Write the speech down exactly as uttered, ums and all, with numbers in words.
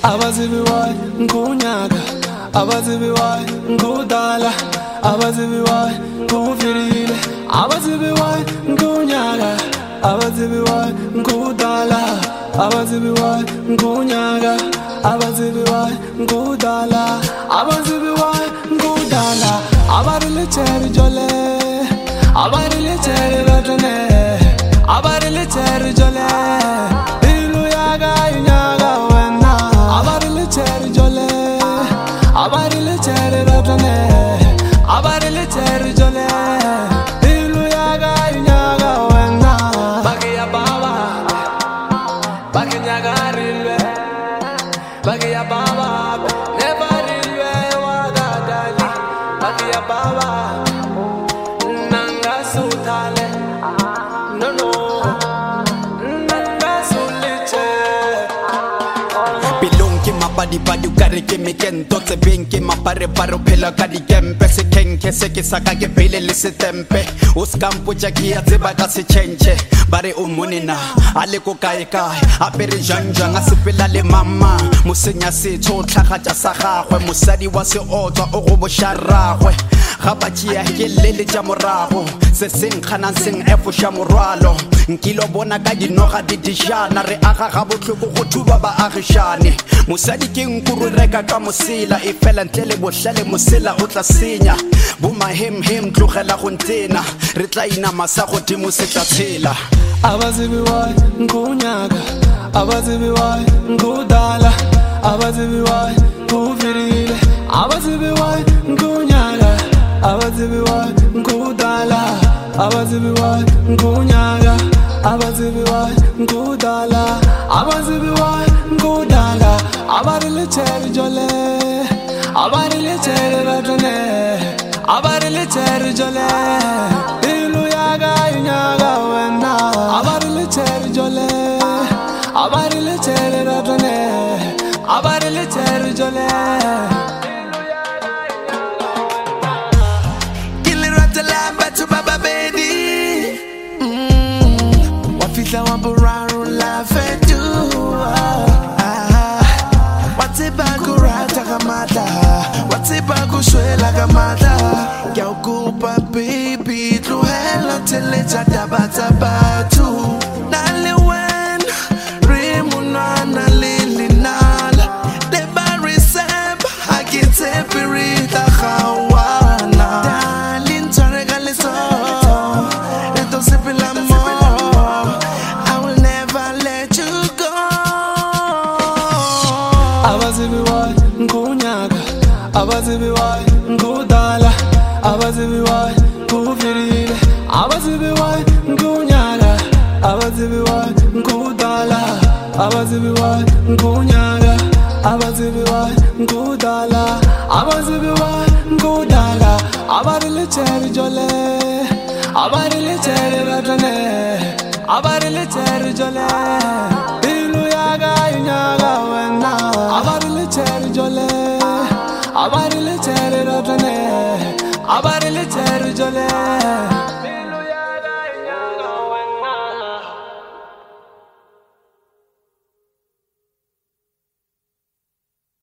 abazibi wayi ngunyaka abazibi wayi ngudala abazibi wayi nguvirile abazibi wayi ngunyaka abazibi wayi ngudala abazibi wayi ngunyaka abazibi wayi ngudala abazibi wayi ngudala abarile cheri jole abarile cheri ratne abarile cheri jole ilu yaga inyaga wena abarile cheri jole abarile cheri ratne abarile cheri jole ilu yaga inyaga wena bagiya baba bagiya garilwe bagiya baba never rilwe waga dali bagiya baba nanga sutale no no nanga suliche bilonke mabadi badi ukare ke mekento tse benke mapare paro phela ka dikempe se kenke se ke saka ke pele le setempe o skampo ja ke ya tseba ka se chenche bare o monena ale ko kae kae apere janjang a sepela le mama mosenya se tsotlhaga tsa sa gagwe mosadi wa se otswa o go bosharagwe ga batšia ke lele tša morago se seng kganang seng efo sha morwalo nkilo bona ka dinoga di dijana re aga ga botlhoko go thuba baagišane mosadi ke nkuru reka ka mosela e fela ntle le bohlale mosela o tla senya bomahemhem tlogela go ntena re tla inama sa godimo se tla tshela abazibi wayi ngunyaka abazibi wayi ngudala abazibi wayi nguvirile abazibi wayi ngunyaka abazibi wayi ngudala abazibi wayi ngunyaka abazibi wayi ngudala abazibi wayi ngudala abarile cheri jole abarile cheri ratne abarile cheri jole ilu yaga inyaga wena abarile cheri jole abarile cheri ratne abarile cheri jole Wafisa wamburaru la fetu Watiba kurata kamata Watiba kushwela kamata Kya ukupa baby Tluhela tele chadaba tabatu Nale wen Rimunana lili nala Deba resep Hakite pirita khawana Darling tarega liso Eto sepila mo abazibi wayi ngunyaka abazibi wayi ngudala abazibi wayi nguvirile abazibi wayi ngunyaka abazibi wayi ngudala abazibi wayi ngunyaka abazibi wayi ngudala abazibi wayi ngudala abarile cheri jole abarile cheri ratne abarile cheri jole